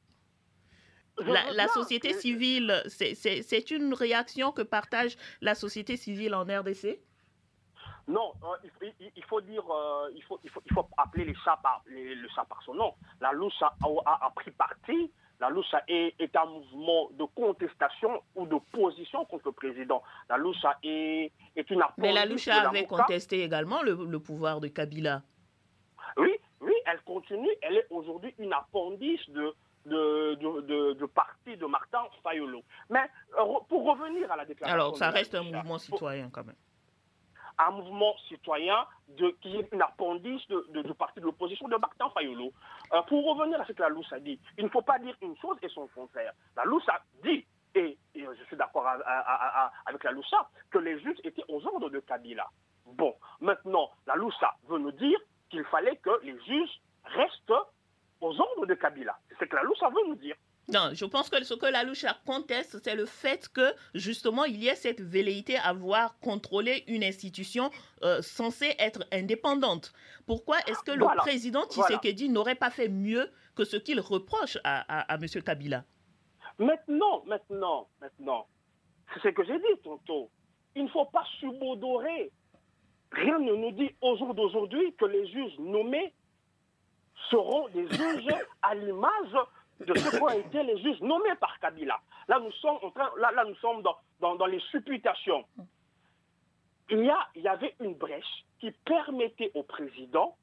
La société civile, c'est une réaction que partage la société civile en RDC ? Non, il faut dire, il faut appeler le chat par son nom. La Lucha a pris parti. La Lucha est un mouvement de contestation ou de position contre le président. La Lucha est une approche. Mais la Lucha avait contesté également le pouvoir de Kabila. Oui, elle continue. Elle est aujourd'hui une appendice de parti de Martin Fayolo. Mais pour revenir à la déclaration... Alors, ça reste un mouvement citoyen quand même. Un mouvement citoyen qui est une appendice du parti de l'opposition de Martin Fayolo. Pour revenir à ce que la Lucha dit, il ne faut pas dire une chose et son contraire. La Lucha dit, et je suis d'accord avec la Lucha, que les juges étaient aux ordres de Kabila. Bon, maintenant, la Lucha veut nous dire qu'il fallait que les juges restent aux ordres de Kabila. C'est ce que la Lucha veut nous dire. Non, je pense que ce que la Lucha conteste, c'est le fait que, justement, il y ait cette velléité à vouloir contrôler une institution censée être indépendante. Pourquoi est-ce que le président Tshisekedi n'aurait pas fait mieux que ce qu'il reproche à M. Kabila ? Maintenant, c'est ce que j'ai dit tantôt. Il ne faut pas subodorer. Rien ne nous dit au jour d'aujourd'hui que les juges nommés seront des juges à l'image de ce qu'ont été les juges nommés par Kabila. Là, nous sommes dans les supputations. Il y avait une brèche qui permettait au président,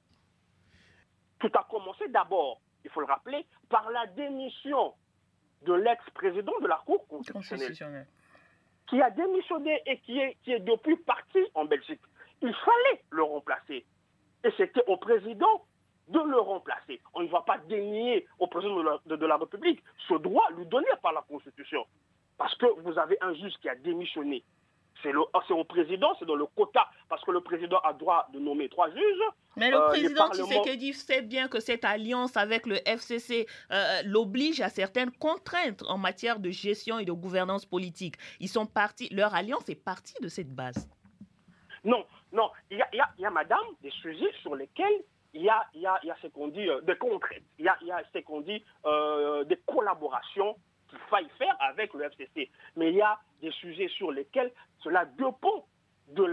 tout a commencé d'abord, il faut le rappeler, par la démission de l'ex-président de la Cour constitutionnelle, qui a démissionné et qui est depuis parti en Belgique. Il fallait le remplacer. Et c'était au président de le remplacer. On ne va pas dénier au président de la République ce droit lui donné par la Constitution. Parce que vous avez un juge qui a démissionné. C'est au président, c'est dans le quota, parce que le président a droit de nommer 3 juges. Mais le président Tshisekedi sait bien que cette alliance avec le FCC l'oblige à certaines contraintes en matière de gestion et de gouvernance politique. Leur alliance est partie de cette base. Non, il y a, madame, des sujets sur lesquels il y a ce qu'on dit des contraintes, il y a ce qu'on dit des collaborations qu'il faille faire avec le FCC. Mais il y a des sujets sur lesquels cela dépend de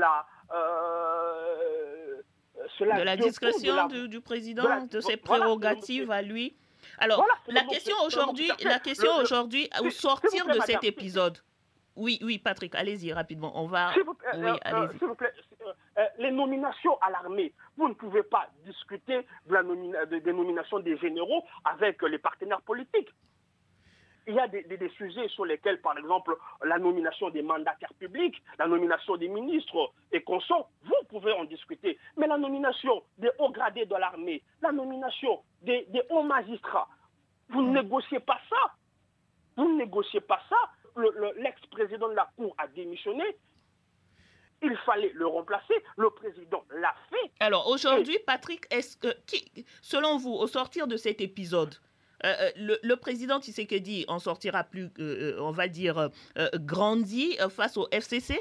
la discrétion du président, de ses prérogatives à lui. Alors, la question aujourd'hui, au sortir de cet épisode... Oui, Patrick, allez-y rapidement. On va... S'il vous plaît, les nominations à l'armée, vous ne pouvez pas discuter des nominations des généraux avec les partenaires politiques. Il y a des sujets sur lesquels, par exemple, la nomination des mandataires publics, la nomination des ministres et consorts, vous pouvez en discuter. Mais la nomination des hauts gradés de l'armée, la nomination des hauts magistrats, vous ne négociez pas ça. Vous ne négociez pas ça. L'ex-président de la Cour a démissionné. Il fallait le remplacer. Le président l'a fait. Alors aujourd'hui, Patrick, selon vous, au sortir de cet épisode, le président Tshisekedi en sortira plus, on va dire, grandi face au FCC?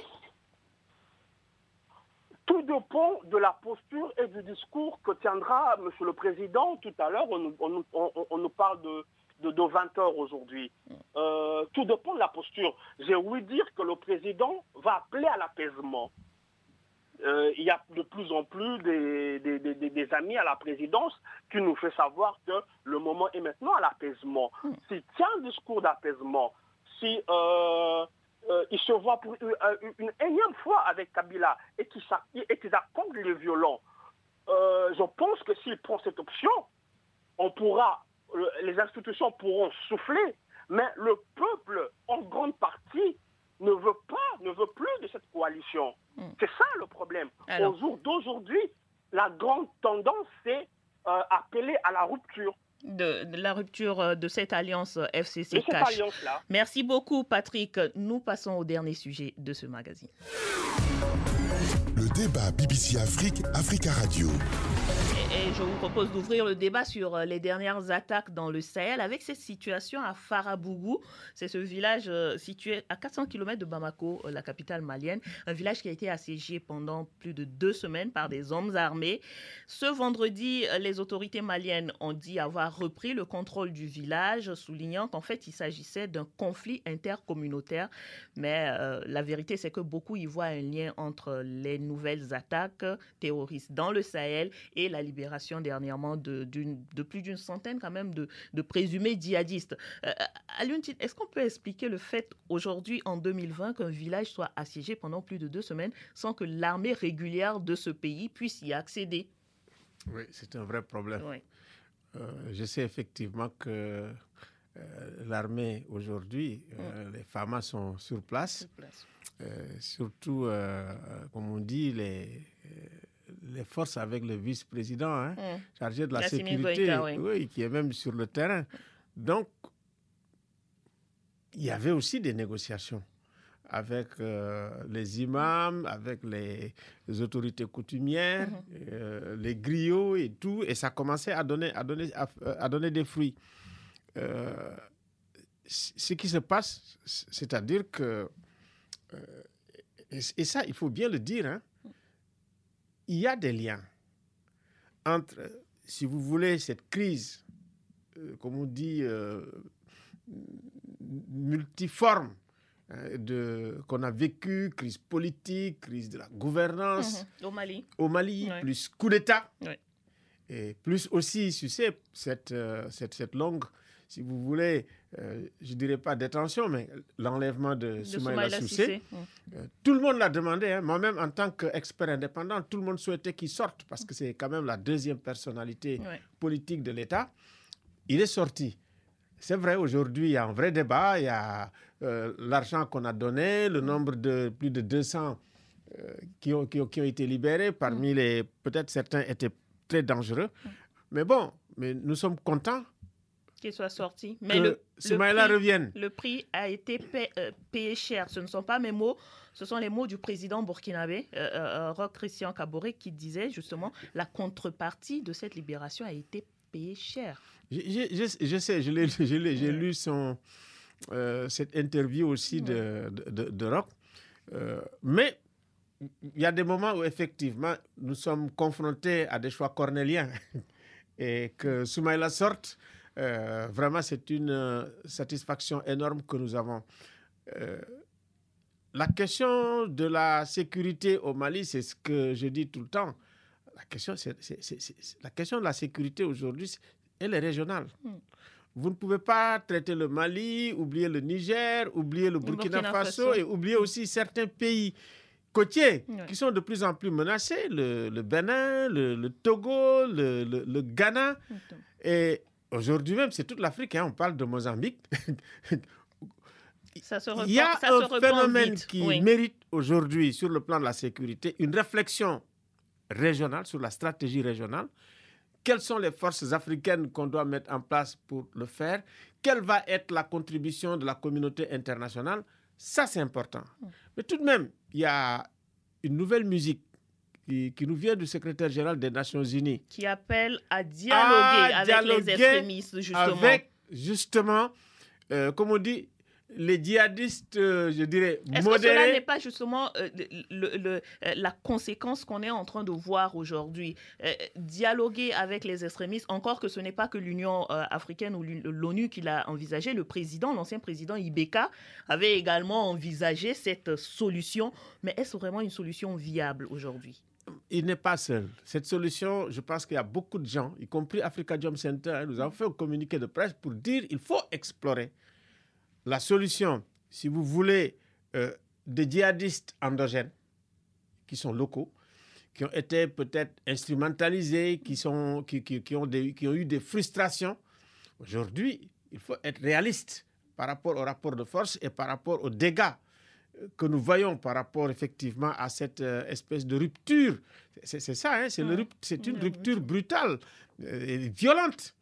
Tout dépend de la posture et du discours que tiendra M. le Président. Tout à l'heure, on nous parle de 20 heures aujourd'hui. Tout dépend de la posture. J'ai ouï dire que le président va appeler à l'apaisement. Il y a de plus en plus des amis à la présidence qui nous fait savoir que le moment est maintenant à l'apaisement. S'il tient un discours d'apaisement, si il se voit pour une énième fois avec Kabila et qu'ils accordent les violents, je pense que s'il prend cette option, les institutions pourront souffler, mais le peuple, en grande partie, ne veut plus de cette coalition. C'est ça le problème. Au jour d'aujourd'hui, la grande tendance, c'est appeler à la rupture. de la rupture de cette alliance FCC de cette Cash. alliance-là. Merci beaucoup, Patrick. Nous passons au dernier sujet de ce magazine. Le débat BBC Afrique, Africa Radio. Et je vous propose d'ouvrir le débat sur les dernières attaques dans le Sahel avec cette situation à Farabougou. C'est ce village situé à 400 km de Bamako, la capitale malienne. Un village qui a été assiégé pendant plus de 2 semaines par des hommes armés. Ce vendredi, les autorités maliennes ont dit avoir repris le contrôle du village, soulignant qu'en fait, il s'agissait d'un conflit intercommunautaire. Mais la vérité, c'est que beaucoup y voient un lien entre les nouvelles attaques terroristes dans le Sahel et la libération dernièrement de plus d'une centaine quand même de présumés djihadistes. Alioune Tine, est-ce qu'on peut expliquer le fait aujourd'hui en 2020 qu'un village soit assiégé pendant plus de 2 semaines sans que l'armée régulière de ce pays puisse y accéder? Oui, c'est un vrai problème. Oui. Je sais effectivement que l'armée aujourd'hui, les FAMA sont sur place. Surtout, comme on dit, les forces avec le vice-président chargé de la sécurité, Goïta, qui est même sur le terrain. Donc, il y avait aussi des négociations avec les imams, avec les autorités coutumières, les griots et tout, et ça commençait à donner des fruits. Ce qui se passe, c'est-à-dire que, et ça, il faut bien le dire, il y a des liens entre, si vous voulez, cette crise, comme on dit, multiforme qu'on a vécue, crise politique, crise de la gouvernance. Au Mali, plus coup d'État. Et plus aussi, tu sais, cette longue, si vous voulez, je ne dirais pas détention, mais l'enlèvement de Soumaïla Cissé. Tout le monde l'a demandé. Moi-même, en tant qu'expert indépendant, tout le monde souhaitait qu'il sorte parce que c'est quand même la deuxième personnalité politique de l'État. Il est sorti. C'est vrai, aujourd'hui, il y a un vrai débat. Il y a l'argent qu'on a donné, le nombre de plus de 200 qui ont été libérés. Parmi les, peut-être certains étaient très dangereux. Mais bon, nous sommes contents qu'il soit sorti. Mais le prix a été payé cher. Ce ne sont pas mes mots, ce sont les mots du président burkinabé, Roch Christian Kaboré, qui disait justement la contrepartie de cette libération a été payée cher. Je sais, j'ai lu cette interview aussi de Roch. Mais il y a des moments où effectivement nous sommes confrontés à des choix cornéliens et que Soumaïla sorte. Vraiment, c'est une satisfaction énorme que nous avons. La question de la sécurité au Mali, c'est ce que je dis tout le temps. La question de la sécurité aujourd'hui, elle est régionale. Vous ne pouvez pas traiter le Mali, oublier le Niger, oublier le Burkina Faso et oublier aussi certains pays côtiers qui sont de plus en plus menacés, le Bénin, le Togo, le Ghana. Et aujourd'hui même, c'est toute l'Afrique, on parle de Mozambique. Il y a un phénomène qui mérite aujourd'hui, sur le plan de la sécurité, une réflexion régionale, sur la stratégie régionale. Quelles sont les forces africaines qu'on doit mettre en place pour le faire? Quelle va être la contribution de la communauté internationale? Ça, c'est important. Mais tout de même, il y a une nouvelle musique qui nous vient du secrétaire général des Nations Unies. Qui appelle à dialoguer avec les extrémistes, justement. Avec, justement, comme on dit, les djihadistes, je dirais, modérés. Est-ce que cela n'est pas justement la conséquence qu'on est en train de voir aujourd'hui? Dialoguer avec les extrémistes, encore que ce n'est pas que l'Union africaine ou l'ONU qui l'a envisagé. Le président, l'ancien président Ibeka, avait également envisagé cette solution. Mais est-ce vraiment une solution viable aujourd'hui? Il n'est pas seul. Cette solution, je pense qu'il y a beaucoup de gens, y compris Africa Jom Center, nous avons fait un communiqué de presse pour dire qu'il faut explorer la solution, si vous voulez, des djihadistes endogènes, qui sont locaux, qui ont été peut-être instrumentalisés, qui ont eu des frustrations. Aujourd'hui, il faut être réaliste par rapport au rapport de force et par rapport aux dégâts que nous voyons par rapport effectivement à cette espèce de rupture. C'est ça, c'est une rupture brutale et violente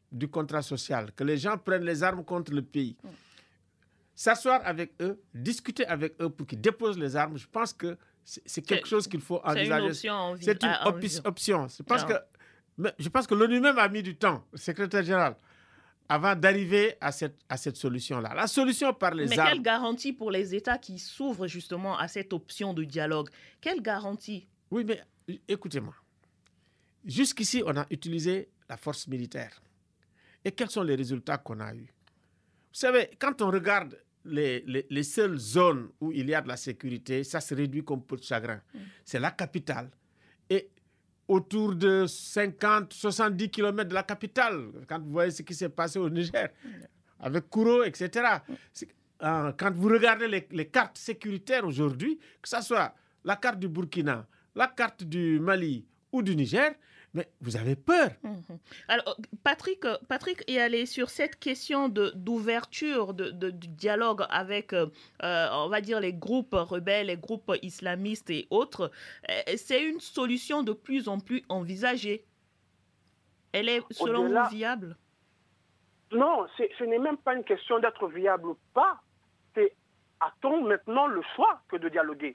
du contrat social, que les gens prennent les armes contre le pays, s'asseoir avec eux, discuter avec eux pour qu'ils déposent les armes, je pense que c'est quelque chose qu'il faut envisager. C'est une option. Je pense que l'ONU même a mis du temps, le secrétaire général, avant d'arriver à cette solution-là. La solution par les armes... Mais quelle garantie pour les États qui s'ouvrent justement à cette option de dialogue? Quelle garantie? Oui, mais écoutez-moi. Jusqu'ici, on a utilisé la force militaire. Et quels sont les résultats qu'on a eus? Vous savez, quand on regarde les seules zones où il y a de la sécurité, ça se réduit comme peau de chagrin. C'est la capitale. Et autour de 50, 70 km de la capitale, quand vous voyez ce qui s'est passé au Niger, avec Kouro, etc. Quand vous regardez les cartes sécuritaires aujourd'hui, que ce soit la carte du Burkina, la carte du Mali ou du Niger, mais vous avez peur. Alors, Patrick est allé sur cette question d'ouverture du dialogue avec, on va dire, les groupes rebelles, les groupes islamistes et autres. C'est une solution de plus en plus envisagée. Elle est, selon vous, viable? Non, ce n'est même pas une question d'être viable ou pas. C'est, a-t-on maintenant le choix que de dialoguer?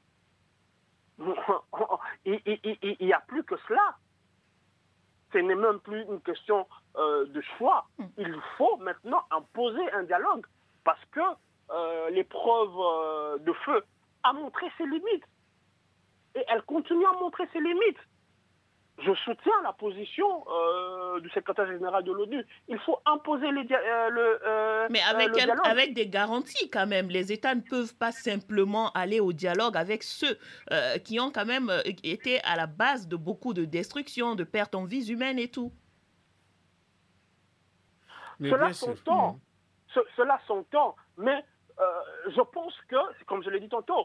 Il n'y a plus que cela. Ce n'est même plus une question de choix. Il faut maintenant imposer un dialogue parce que l'épreuve de feu a montré ses limites. Et elle continue à montrer ses limites. Je soutiens la position du secrétaire général de l'ONU. Il faut imposer le dialogue. Avec des garanties quand même. Les États ne peuvent pas simplement aller au dialogue avec ceux qui ont quand même été à la base de beaucoup de destruction, de pertes en vies humaines et tout. Cela s'entend. Cela s'entend. Mais je pense que, comme je l'ai dit tantôt,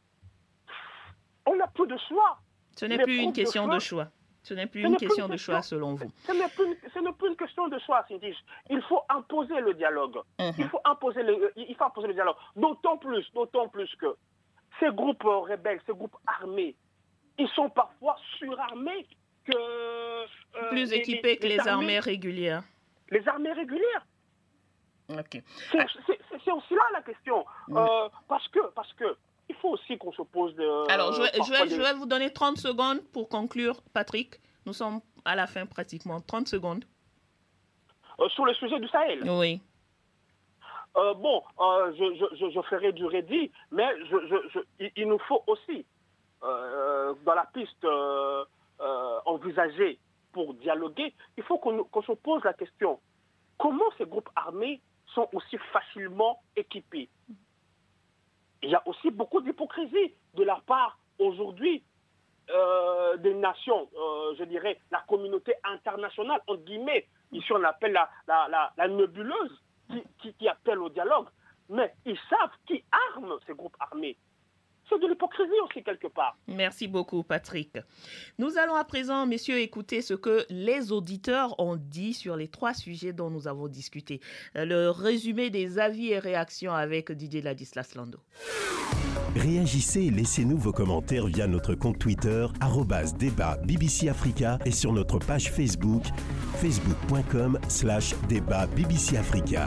on n'a plus de choix. Ce n'est plus une question de choix. Ce n'est plus une question de choix, selon vous. Ce n'est plus une question de choix, Cindy. Il faut imposer le dialogue. Il faut imposer le dialogue. D'autant plus que ces groupes rebelles, ces groupes armés, ils sont parfois surarmés que... plus équipés que les armées régulières. Les armées régulières. Ok. C'est aussi là la question. Parce que il faut aussi qu'on se pose... Alors, je vais vous donner 30 secondes pour conclure, Patrick. Nous sommes à la fin pratiquement. 30 secondes. Sur le sujet du Sahel? Oui. Je ferai du rédit, mais il nous faut aussi, dans la piste envisagée pour dialoguer, il faut qu'on se pose la question. Comment ces groupes armés sont aussi facilement équipés? Il y a aussi beaucoup d'hypocrisie de la part, aujourd'hui, des nations, je dirais, la communauté internationale, entre guillemets. Ici, on appelle la nébuleuse qui appelle au dialogue. Mais ils savent qui arme ces groupes armés. C'est de l'hypocrisie aussi, quelque part. Merci beaucoup, Patrick. Nous allons à présent, messieurs, écouter ce que les auditeurs ont dit sur les 3 sujets dont nous avons discuté. Le résumé des avis et réactions avec Didier Ladislas Lando. Réagissez et laissez-nous vos commentaires via notre compte Twitter @débat BBC Africa et sur notre page Facebook facebook.com/débat BBC Africa.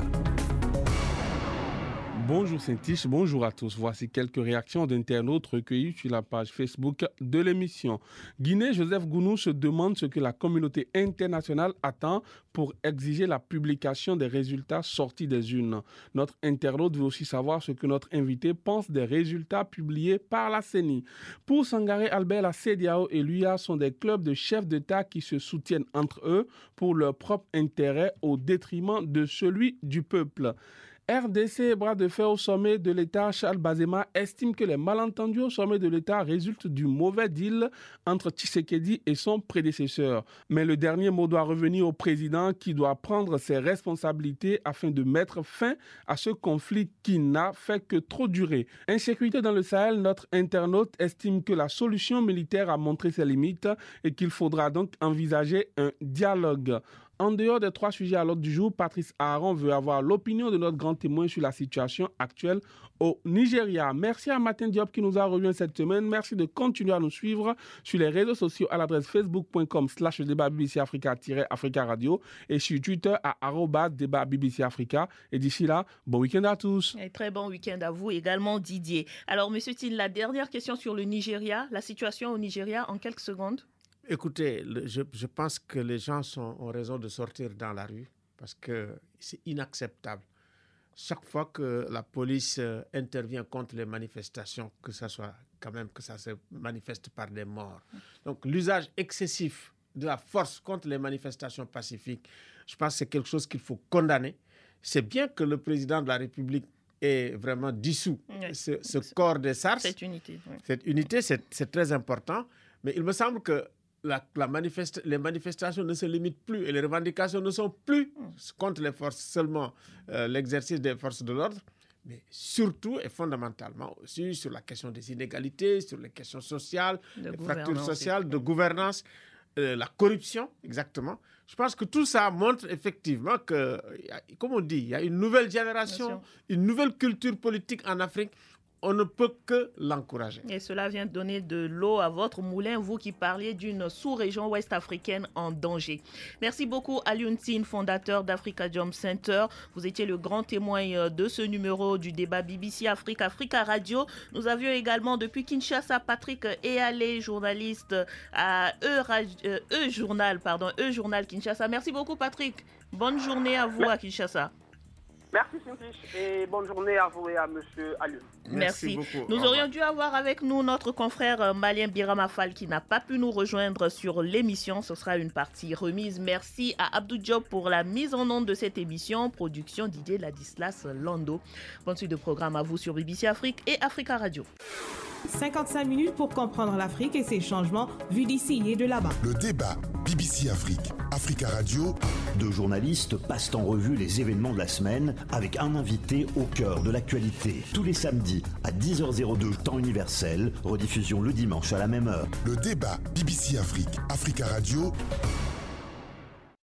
Bonjour Saint-Tiche, bonjour à tous. Voici quelques réactions d'internautes recueillies sur la page Facebook de l'émission. Guinée, Joseph Gounou se demande ce que la communauté internationale attend pour exiger la publication des résultats sortis des urnes. Notre internaute veut aussi savoir ce que notre invité pense des résultats publiés par la CENI. Pour Sangaré Albert, la CEDEAO et l'UA sont des clubs de chefs d'État qui se soutiennent entre eux pour leur propre intérêt au détriment de celui du peuple. RDC, bras de fer au sommet de l'État, Charles Bazema estime que les malentendus au sommet de l'État résultent du mauvais deal entre Tshisekedi et son prédécesseur. Mais le dernier mot doit revenir au président qui doit prendre ses responsabilités afin de mettre fin à ce conflit qui n'a fait que trop durer. Insécurité dans le Sahel, notre internaute estime que la solution militaire a montré ses limites et qu'il faudra donc envisager un dialogue. En dehors des 3 sujets à l'ordre du jour, Patrice Aaron veut avoir l'opinion de notre grand témoin sur la situation actuelle au Nigeria. Merci à Martin Diop qui nous a rejoint cette semaine. Merci de continuer à nous suivre sur les réseaux sociaux à l'adresse facebook.com/débat BBC Africa Radio et sur Twitter à @débat BBC Africa. Et d'ici là, bon week-end à tous. Et très bon week-end à vous également, Didier. Alors, Monsieur Tine, la dernière question sur le Nigeria, la situation au Nigeria en quelques secondes. Écoutez, je pense que les gens ont raison de sortir dans la rue parce que c'est inacceptable. Chaque fois que la police intervient contre les manifestations, que ça se manifeste par des morts. Donc l'usage excessif de la force contre les manifestations pacifiques, je pense que c'est quelque chose qu'il faut condamner. C'est bien que le président de la République ait vraiment dissous ce corps des SARS. Cette unité. Oui. Cette unité, c'est très important. Mais il me semble que les manifestations ne se limitent plus et les revendications ne sont plus contre les forces, seulement l'exercice des forces de l'ordre, mais surtout et fondamentalement aussi sur la question des inégalités, sur les questions sociales, les fractures sociales, de gouvernance, la corruption, exactement. Je pense que tout ça montre effectivement que, comme on dit, il y a une nouvelle génération, une nouvelle culture politique en Afrique. On ne peut que l'encourager. Et cela vient de donner de l'eau à votre moulin, vous qui parliez d'une sous-région ouest-africaine en danger. Merci beaucoup Alioune Tine, fondateur d'Africadium Center. Vous étiez le grand témoin de ce numéro du débat BBC Africa Radio. Nous avions également depuis Kinshasa Patrick Eyalé, journaliste à E-Journal Kinshasa. Merci beaucoup Patrick. Bonne journée à vous à Kinshasa. Merci Cynthia et bonne journée à vous et à M. Alioune. Merci beaucoup. Nous aurions dû avoir avec nous notre confrère malien Birama Fall qui n'a pas pu nous rejoindre sur l'émission. Ce sera une partie remise. Merci à Abdou Diop pour la mise en onde de cette émission. Production Didier Ladislas Lando. Bonne suite de programme à vous sur BBC Afrique et Africa Radio. 55 minutes pour comprendre l'Afrique et ses changements vus d'ici et de là-bas. Le débat BBC Afrique, Africa Radio. 2 journalistes passent en revue les événements de la semaine avec un invité au cœur de l'actualité. Tous les samedis à 10h02 temps universel, rediffusion le dimanche à la même heure. Le débat BBC Afrique, Africa Radio.